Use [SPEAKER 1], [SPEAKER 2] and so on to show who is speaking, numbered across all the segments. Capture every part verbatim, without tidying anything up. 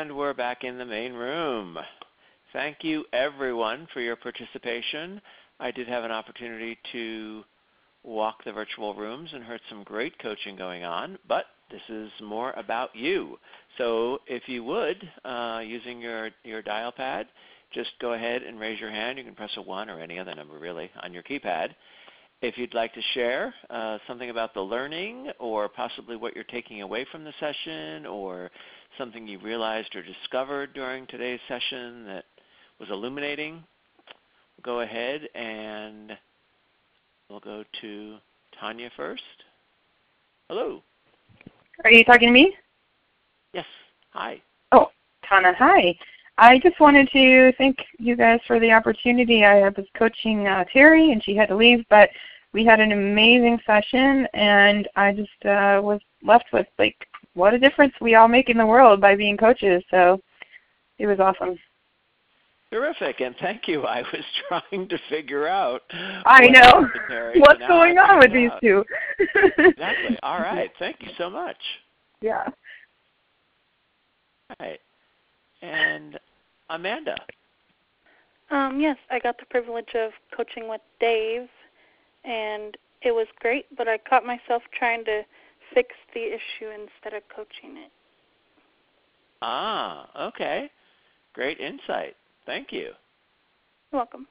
[SPEAKER 1] And we're back in the main room. Thank you, everyone, for your participation. I did have an opportunity to walk the virtual rooms and heard some great coaching going on, but this is more about you. So if you would, uh, using your, your dial pad, just go ahead and raise your hand. You can press a one or any other number, really, on your keypad. If you'd like to share uh, something about the learning or possibly what you're taking away from the session or something you realized or discovered during today's session that was illuminating, go ahead and we'll go to Tanya first. Hello.
[SPEAKER 2] Are you talking to me?
[SPEAKER 1] Yes. Hi.
[SPEAKER 2] Oh, Tana, hi. I just wanted to thank you guys for the opportunity. I was coaching uh, Terry, and she had to leave, but we had an amazing session, and I just uh, was left with, like, what a difference we all make in the world by being coaches. So it was awesome.
[SPEAKER 1] Terrific, and thank you. I was trying to figure out
[SPEAKER 2] I
[SPEAKER 1] what
[SPEAKER 2] know.
[SPEAKER 1] Terry,
[SPEAKER 2] What's
[SPEAKER 1] so
[SPEAKER 2] going on with these
[SPEAKER 1] out.
[SPEAKER 2] two?
[SPEAKER 1] Exactly. All right. Thank you so much.
[SPEAKER 2] Yeah.
[SPEAKER 1] All right. And Amanda.
[SPEAKER 3] Um, yes, I got the privilege of coaching with Dave, and it was great, but I caught myself trying to fix the issue instead of coaching it.
[SPEAKER 1] Ah, okay. Great insight. Thank you.
[SPEAKER 3] You're welcome.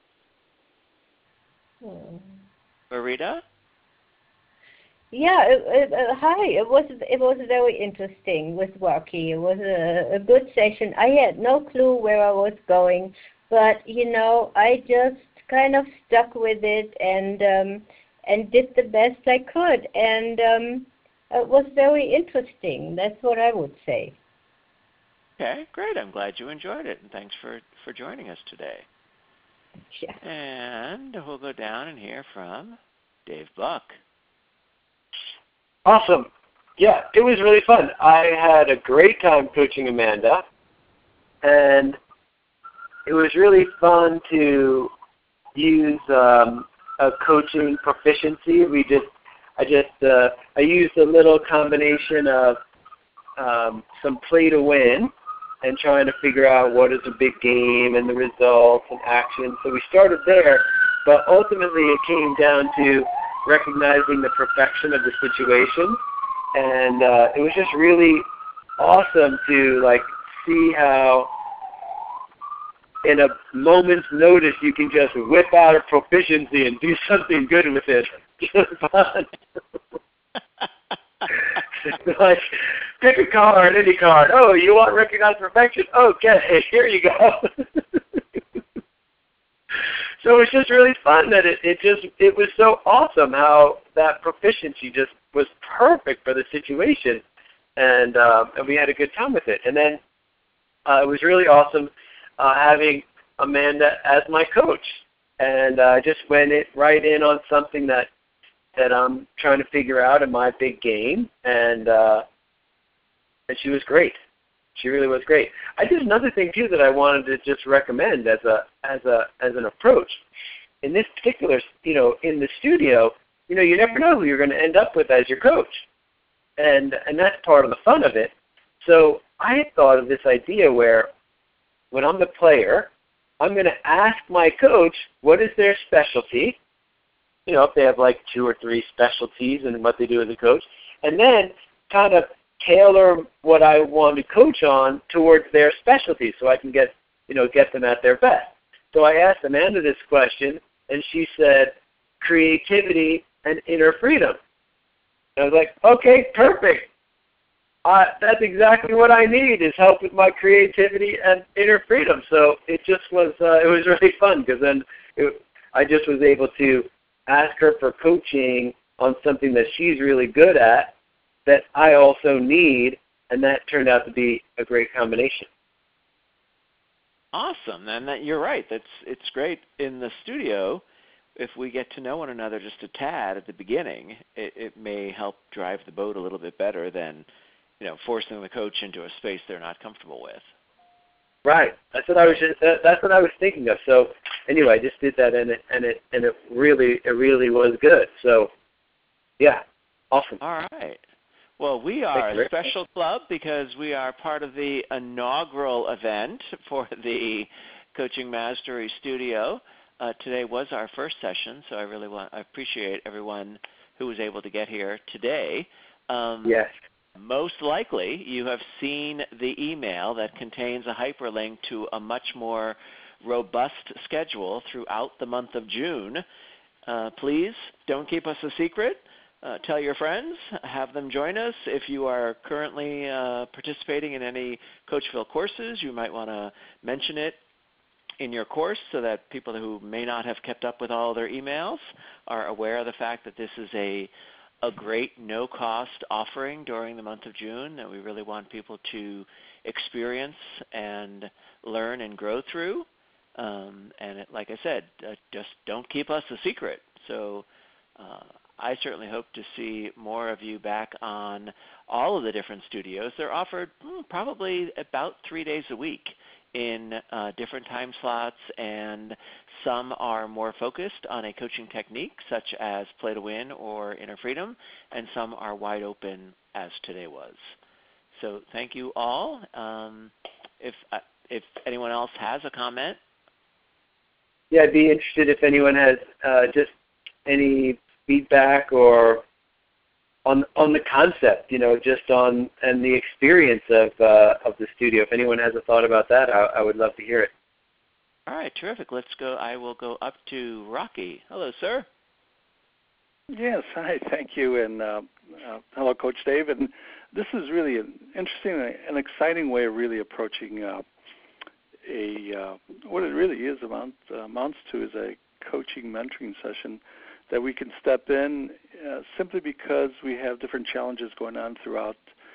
[SPEAKER 4] Hmm.
[SPEAKER 1] Marita?
[SPEAKER 4] Yeah, it, it, uh, hi. It was it was very interesting with Rocky. It was a, a good session. I had no clue where I was going, but you know, I just kind of stuck with it and um, and did the best I could, and um, it was very interesting. That's what I would say.
[SPEAKER 1] Okay, great. I'm glad you enjoyed it, and thanks for, for joining us today.
[SPEAKER 4] Yeah.
[SPEAKER 1] And we'll go down and hear from Dave Buck.
[SPEAKER 5] Awesome. Yeah, it was really fun. I had a great time coaching Amanda, and it was really fun to use um, a coaching proficiency. We just, I just, uh, I used a little combination of um, some play to win and trying to figure out what is a big game and the results and action. So we started there, but ultimately it came down to recognizing the perfection of the situation, and uh, it was just really awesome to like see how in a moment's notice you can just whip out a proficiency and do something good with it. Just fun. Like, pick a card, any card. Oh, you want recognized perfection? Okay, here you go. So it was just really fun that it, it just, it was so awesome how that proficiency just was perfect for the situation. And, uh, and we had a good time with it. And then uh, it was really awesome uh, having Amanda as my coach. And I uh, just went it right in on something that, that I'm trying to figure out in my big game. And, uh, and she was great. She really was great. I did another thing too that I wanted to just recommend as a as a as an approach. In this particular, you know, in the studio, you know, you never know who you're going to end up with as your coach, and and that's part of the fun of it. So I had thought of this idea where, when I'm the player, I'm going to ask my coach what is their specialty. You know, if they have like two or three specialties in what they do as a coach, and then kind of tailor what I want to coach on towards their specialty so I can get, you know, get them at their best. So I asked Amanda this question, and she said, creativity and inner freedom. And I was like, okay, perfect. Uh, that's exactly what I need is help with my creativity and inner freedom. So it just was, uh, it was really fun because then it, I just was able to ask her for coaching on something that she's really good at that I also need, and that turned out to be a great combination.
[SPEAKER 1] Awesome, and that you're right. That's it's great in the studio. If we get to know one another just a tad at the beginning, it, it may help drive the boat a little bit better than, you know, forcing the coach into a space they're not comfortable with.
[SPEAKER 5] Right. That's what I was. Just, that, that's what I was thinking of. So anyway, I just did that, and it and it and it really it really was good. So yeah, awesome.
[SPEAKER 1] All right. Well, we are a special club because we are part of the inaugural event for the Coaching Mastery Studio. Uh, today was our first session, so I really want I appreciate everyone who was able to get here today. Um,
[SPEAKER 5] yes.
[SPEAKER 1] Most likely, you have seen the email that contains a hyperlink to a much more robust schedule throughout the month of June. Uh, please don't keep us a secret. Uh, tell your friends, have them join us. If you are currently uh, participating in any Coachville courses, you might want to mention it in your course so that people who may not have kept up with all their emails are aware of the fact that this is a, a great no-cost offering during the month of June that we really want people to experience and learn and grow through. Um, and it, like I said, uh, just don't keep us a secret. So uh, I certainly hope to see more of you back on all of the different studios. They're offered hmm, probably about three days a week in uh, different time slots, and some are more focused on a coaching technique such as Play to Win or Inner Freedom, and some are wide open as today was. So thank you all. Um, if, uh, if anyone else has a comment.
[SPEAKER 5] Yeah, I'd be interested if anyone has uh, just any feedback or on on the concept, you know, just on and the experience of uh, of the studio. If anyone has a thought about that, I, I would love to hear it.
[SPEAKER 1] All right, terrific. Let's go. I will go up to Rocky. Hello, sir.
[SPEAKER 6] Yes, hi, thank you, and uh, uh, hello, Coach Dave. And this is really an interesting and exciting way of really approaching uh, a uh, what it really is amount, uh, amounts to is a coaching mentoring session that we can step in uh, simply because we have different challenges going on throughout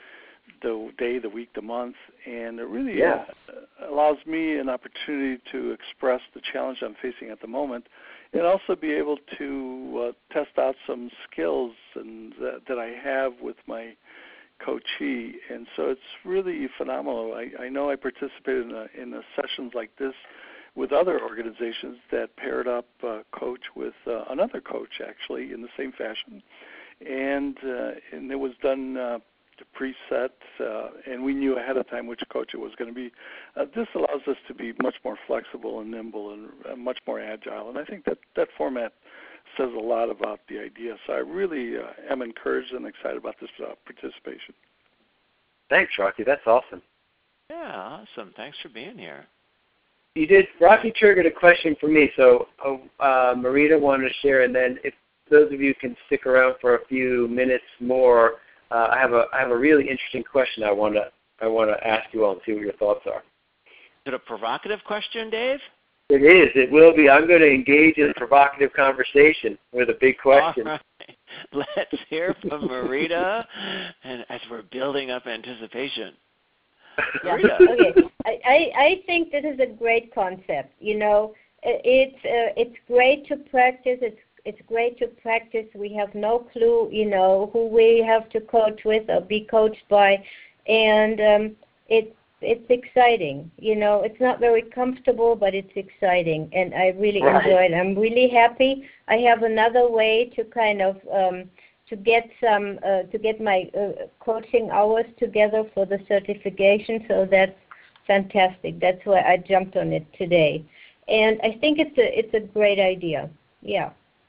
[SPEAKER 6] the day, the week, the month, and it really
[SPEAKER 5] yeah.
[SPEAKER 6] uh, allows me an opportunity to express the challenge I'm facing at the moment, and also be able to uh, test out some skills and that, that I have with my coachee. And so it's really phenomenal. I, I know I participated in, a, in a sessions like this with other organizations that paired up uh, coach with uh, another coach, actually, in the same fashion. And uh, and it was done uh, to preset, uh, and we knew ahead of time which coach it was going to be. Uh, this allows us to be much more flexible and nimble and uh, much more agile. And I think that that format says a lot about the idea. So I really uh, am encouraged and excited about this uh, participation.
[SPEAKER 5] Thanks, Rocky. That's awesome.
[SPEAKER 1] Yeah, awesome. Thanks for being here.
[SPEAKER 5] You did. Rocky triggered a question for me, so uh, Marita wanted to share, and then if those of you can stick around for a few minutes more, uh, I have a I have a really interesting question I want to I want to ask you all and see what your thoughts are.
[SPEAKER 1] Is it a provocative question, Dave?
[SPEAKER 5] It is. It will be. I'm going to engage in a provocative conversation with a big question.
[SPEAKER 1] All right. Let's hear from Marita, and as we're building up anticipation.
[SPEAKER 4] Yeah. Okay. I, I, I think this is a great concept. You know, it's uh, it's great to practice. It's it's great to practice. We have no clue, you know, who we have to coach with or be coached by, and um, it it's exciting. You know, it's not very comfortable, but it's exciting, and I really
[SPEAKER 5] right.
[SPEAKER 4] enjoy it. I'm really happy. I have another way to kind of um, to get some uh, to get my uh, coaching hours together for the certification. So that's fantastic. That's why I jumped on it today, and I think it's a it's a great idea. Yeah.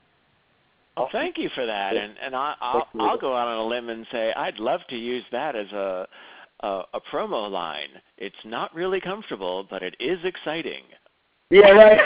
[SPEAKER 1] Well, thank you for that, and and I, I'll I'll go out on a limb and say I'd love to use that as a a, a promo line. It's not really comfortable, but it is exciting.
[SPEAKER 5] Yeah, right.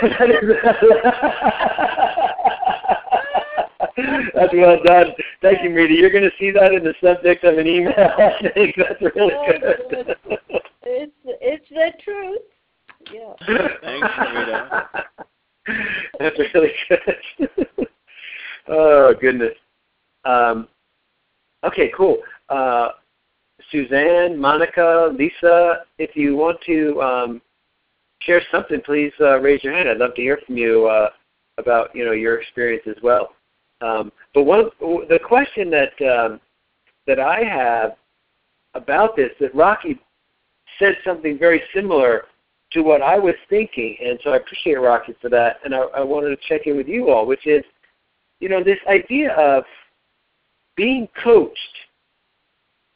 [SPEAKER 5] That's well done. Thank you, Marita. You're going to see that in the subject of an email. I think that's really
[SPEAKER 4] oh,
[SPEAKER 5] good.
[SPEAKER 4] good. It's it's the truth. Yeah.
[SPEAKER 1] Thanks, Marita.
[SPEAKER 5] That's really good. Oh goodness. Um, okay, cool. Uh, Suzanne, Monica, Lisa, if you want to um, share something, please uh, raise your hand. I'd love to hear from you uh, about you know your experience as well. Um, but one the question that um, that I have about this, that Rocky said something very similar to what I was thinking, and so I appreciate Rocky for that. And I, I wanted to check in with you all, which is, you know, this idea of being coached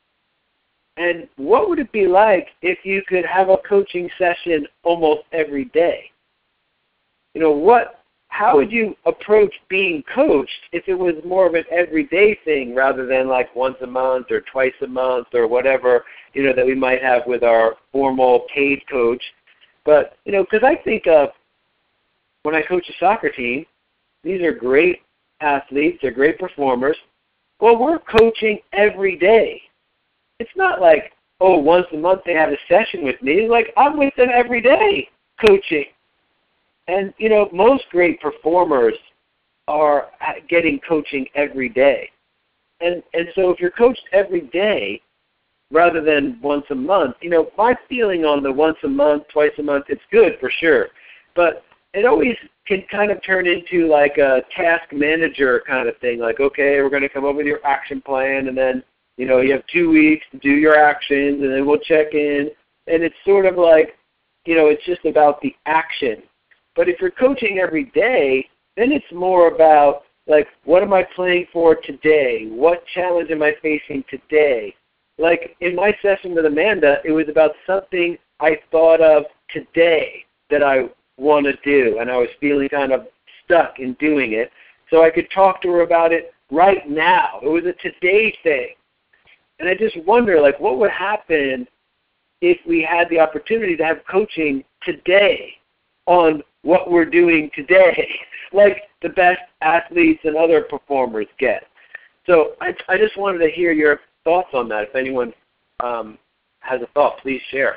[SPEAKER 5] And what would it be like if you could have a coaching session almost every day? You know, what? How would you approach being coached if it was more of an everyday thing rather than like once a month or twice a month or whatever, you know, that we might have with our formal paid coach? But, you know, because I think of when I coach a soccer team, these are great athletes, they're great performers. Well, we're coaching every day. It's not like, oh, once a month they have a session with me. Like, I'm with them every day coaching. And, you know, most great performers are getting coaching every day. And and so if you're coached every day rather than once a month, you know, my feeling on the once a month, twice a month, it's good for sure. But it always can kind of turn into like a task manager kind of thing. Like, okay, we're going to come up with your action plan, and then, you know, you have two weeks to do your actions, and then we'll check in. And it's sort of like, you know, it's just about the action. But if you're coaching every day, then it's more about, like, what am I playing for today? What challenge am I facing today? Like, in my session with Amanda, it was about something I thought of today that I want to do, and I was feeling kind of stuck in doing it. So I could talk to her about it right now. It was a today thing. And I just wonder, like, what would happen if we had the opportunity to have coaching today on what we're doing today, like the best athletes and other performers get. So I, I just wanted to hear your thoughts on that. If anyone um, has a thought, please share.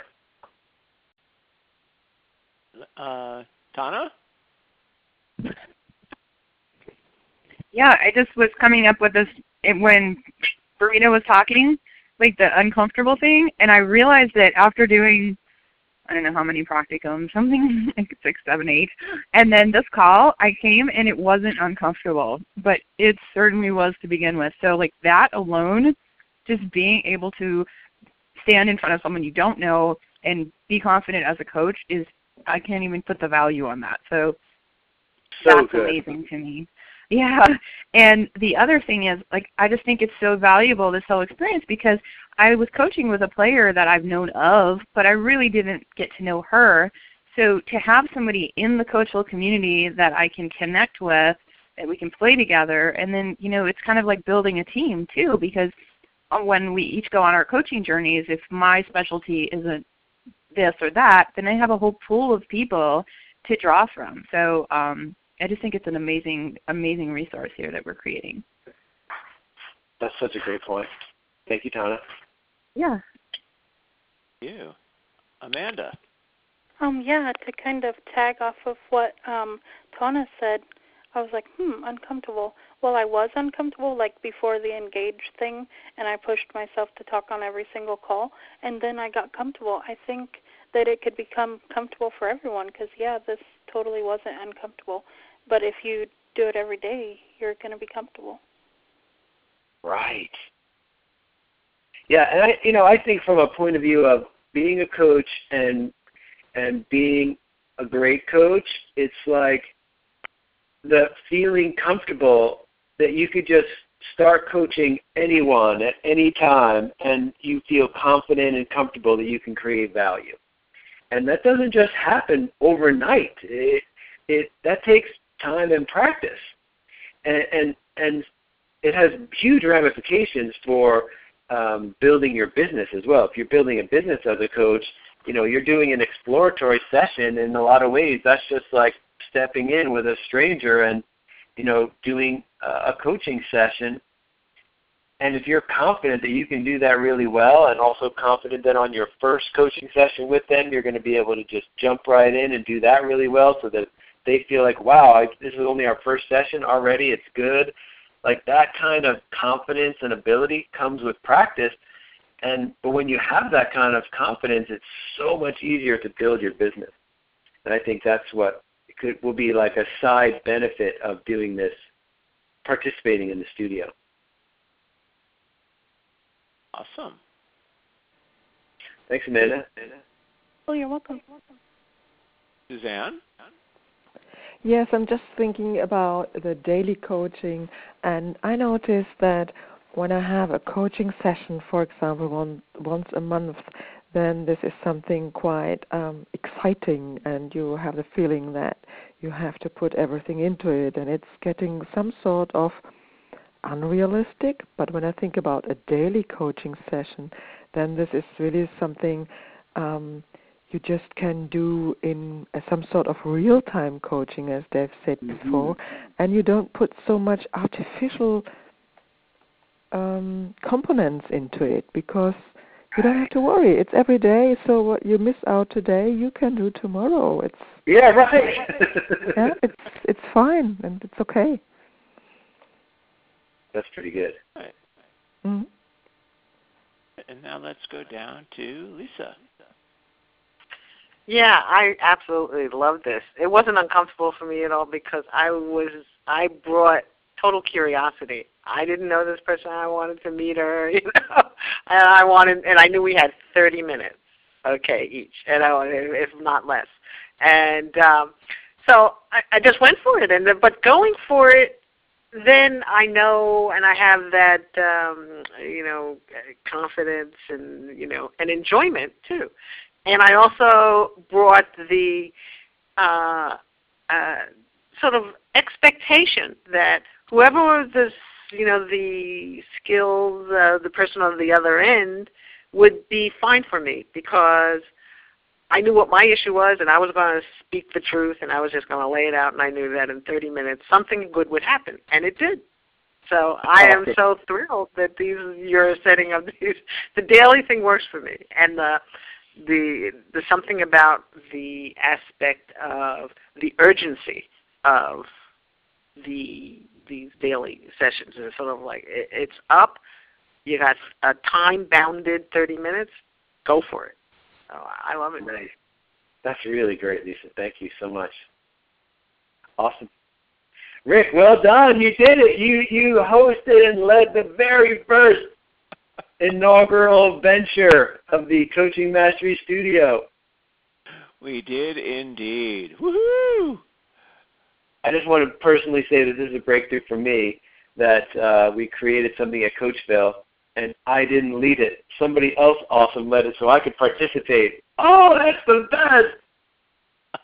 [SPEAKER 1] Uh, Tana?
[SPEAKER 2] Yeah, I just was coming up with this when Burrito was talking, like the uncomfortable thing, and I realized that after doing I don't know how many practicums, something like six, seven, eight. And then this call, I came and it wasn't uncomfortable, but it certainly was to begin with. So like that alone, just being able to stand in front of someone you don't know and be confident as a coach is, I can't even put the value on that. So,
[SPEAKER 5] so
[SPEAKER 2] that's
[SPEAKER 5] good.
[SPEAKER 2] amazing to me. Yeah, and the other thing is, like, I just think it's so valuable, this whole experience, because I was coaching with a player that I've known of, but I really didn't get to know her. So to have somebody in the coachable community that I can connect with, that we can play together, and then, you know, it's kind of like building a team too, because when we each go on our coaching journeys, if my specialty isn't this or that, then I have a whole pool of people to draw from. So um, I just think it's an amazing, amazing resource here that we're creating.
[SPEAKER 5] That's such a great point. Thank you, Tana.
[SPEAKER 2] Yeah.
[SPEAKER 1] Thank you. Amanda?
[SPEAKER 3] Um, yeah, to kind of tag off of what um, Tana said, I was like, hmm, uncomfortable. Well, I was uncomfortable, like, before the engage thing, and I pushed myself to talk on every single call, and then I got comfortable. I think that it could become comfortable for everyone because, yeah, this totally wasn't uncomfortable. But if you do it every day, you're going to be comfortable.
[SPEAKER 5] Right. Yeah, and I, you know, I think from a point of view of being a coach and and being a great coach, it's like the feeling comfortable that you could just start coaching anyone at any time and you feel confident and comfortable that you can create value. And that doesn't just happen overnight. It, it that takes time and practice. And and, and it has huge ramifications for um, building your business as well. If you're building a business as a coach, you know, you're doing an exploratory session in a lot of ways. That's just like stepping in with a stranger and, you know, doing a coaching session. And if you're confident that you can do that really well and also confident that on your first coaching session with them, you're going to be able to just jump right in and do that really well so that they feel like, wow, I, this is only our first session already, it's good. Like that kind of confidence and ability comes with practice. And but when you have that kind of confidence, it's so much easier to build your business. And I think that's what it could, will be like a side benefit of doing this, participating in the studio.
[SPEAKER 1] Awesome.
[SPEAKER 5] Thanks, Amanda.
[SPEAKER 3] Oh, you're welcome.
[SPEAKER 1] Suzanne?
[SPEAKER 7] Yes, I'm just thinking about the daily coaching, and I noticed that when I have a coaching session, for example, one, once a month, then this is something quite um, exciting, and you have the feeling that you have to put everything into it, and it's getting some sort of unrealistic. But when I think about a daily coaching session, then this is really something um, you just can do in uh, some sort of real-time coaching, as Dave said mm-hmm. before, and you don't put so much artificial um, components into it, because you don't have to worry. It's every day, so what you miss out today, you can do tomorrow. It's
[SPEAKER 5] yeah, right.
[SPEAKER 7] yeah, it's it's fine, and it's okay.
[SPEAKER 5] That's pretty good.
[SPEAKER 1] All right.
[SPEAKER 7] Mm-hmm.
[SPEAKER 1] And now let's go down to Lisa.
[SPEAKER 8] Yeah, I absolutely love this. It wasn't uncomfortable for me at all because I was I brought total curiosity. I didn't know this person. I wanted to meet her, you know, and I wanted, and I knew we had thirty minutes, okay, each, and I wanted, if not less. And um, so I, I just went for it. And but going for it, then I know, and I have that, um, you know, confidence and you know, and enjoyment too. And I also brought the uh, uh, sort of expectation that whoever was the, you know, the skills, uh, the person on the other end would be fine for me, because I knew what my issue was, and I was going to speak the truth, and I was just going to lay it out, and I knew that in thirty minutes something good would happen, and it did. So I am so thrilled that these you're setting up these. The daily thing works for me, and the the the something about the aspect of the urgency of the these daily sessions. It's sort of like it, it's up. You got a time-bounded thirty minutes. Go for it. Oh, I love it.
[SPEAKER 5] Nice. That's really great, Lisa. Thank you so much. Awesome. Rick, well done. You did it. You you hosted and led the very first inaugural venture of the Coaching Mastery Studio.
[SPEAKER 1] We did indeed. Woohoo!
[SPEAKER 5] I just want to personally say that this is a breakthrough for me, that uh, we created something at Coachville, and I didn't lead it. Somebody else awesome led it so I could participate. Oh, that's the best!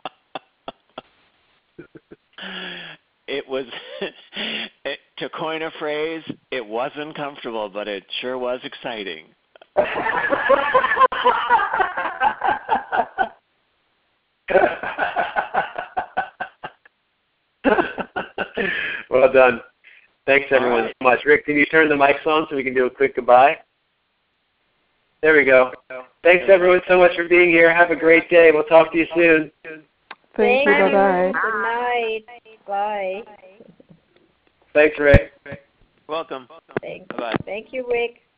[SPEAKER 1] It was, it, to coin a phrase, it wasn't comfortable, but it sure was exciting.
[SPEAKER 5] Well done. Thanks, everyone, right. so much. Rick, can you turn the mics on so we can do a quick goodbye? There we go. Thanks, everyone, so much for being here. Have a great day. We'll talk to you soon.
[SPEAKER 7] Thank you. Bye-bye.
[SPEAKER 4] Good night. Bye.
[SPEAKER 5] Thanks, Rick.
[SPEAKER 1] Welcome.
[SPEAKER 4] Thank,
[SPEAKER 1] Bye-bye.
[SPEAKER 4] thank you, Rick.